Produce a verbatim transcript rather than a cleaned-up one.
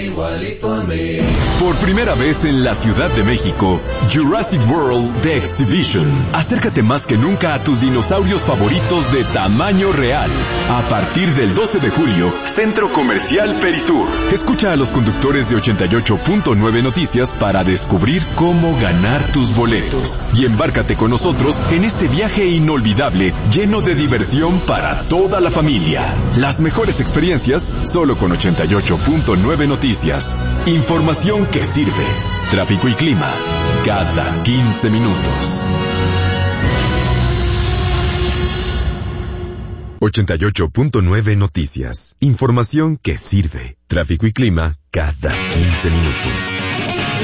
igualito a mí. Por primera vez en la Ciudad de México, Jurassic World The Exhibition. Acércate más que nunca a tus dinosaurios favoritos de tamaño real. A partir del doce de julio, Centro Comercial Perisur. Escucha a los conductores de ochenta y ocho punto nueve Noticias para descubrir cómo ganar tus boletos. Y embárcate con nosotros en este viaje inolvidable, lleno de diversión para toda la familia. Las mejores experiencias solo con ochenta y ocho punto nueve Noticias. Información que sirve. Tráfico y clima cada quince minutos. ochenta y ocho punto nueve Noticias. Información que sirve. Tráfico y clima cada quince minutos.